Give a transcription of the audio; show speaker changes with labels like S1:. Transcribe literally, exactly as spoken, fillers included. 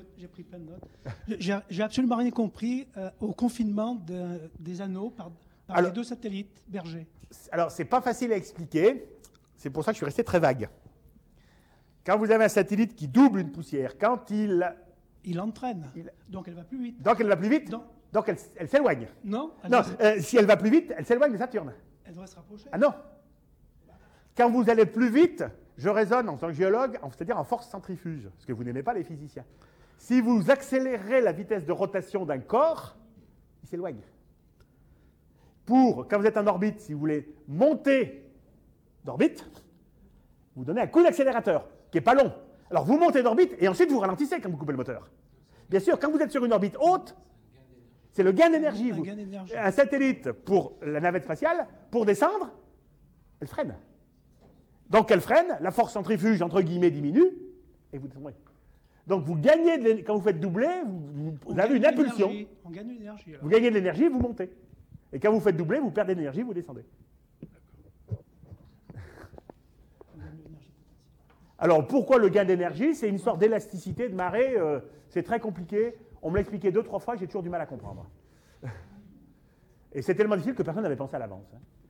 S1: j'ai pris plein de notes. J'ai j'ai absolument rien compris euh, au confinement de- des anneaux par, par
S2: Alors-
S1: les deux satellites Berger.
S2: Alors, c'est pas facile à expliquer. C'est pour ça que je suis resté très vague. Quand vous avez un satellite qui double une poussière, quand il...
S1: Il entraîne,
S2: Il-
S1: donc elle va plus vite.
S2: Donc, elle va plus vite,
S1: Non.
S2: donc elle, elle s'éloigne.
S1: Non, elle,
S2: Non,
S1: doit,
S2: euh, si elle va plus vite, elle s'éloigne de Saturne.
S1: elle doit se rapprocher.
S2: Ah non. Quand vous allez plus vite, je raisonne en tant que géologue, en- c'est-à-dire en force centrifuge, ce que vous n'aimez pas les physiciens. Si vous accélérez la vitesse de rotation d'un corps, il s'éloigne. Pour, quand vous êtes en orbite, si vous voulez monter d'orbite, vous donnez un coup d'accélérateur, qui n'est pas long. Alors vous montez d'orbite et ensuite vous ralentissez quand vous coupez le moteur. Bien sûr, quand vous êtes sur une orbite haute, c'est le gain d'énergie.
S1: Un
S2: Vous-
S1: gain d'énergie.
S2: Un satellite pour la navette spatiale, pour descendre, elle freine. Donc elle freine, la force centrifuge, entre guillemets, diminue, et vous descendez. Donc vous gagnez, de l'é- quand vous faites doubler, vous, vous-
S1: On
S2: vous avez
S1: gagne
S2: une
S1: de
S2: impulsion.
S1: l'énergie. On gagne de l'énergie. alors.
S2: Vous gagnez de l'énergie, vous montez. Et quand vous faites doubler, vous perdez de l'énergie, vous descendez.
S1: On gagne de l'énergie potentielle.
S2: Alors pourquoi le gain d'énergie? C'est une sorte d'élasticité de marée, euh, c'est très compliqué. On me l'a expliqué deux, trois fois, j'ai toujours du mal à comprendre. Et c'est tellement difficile que personne n'avait pensé à l'avance. hein.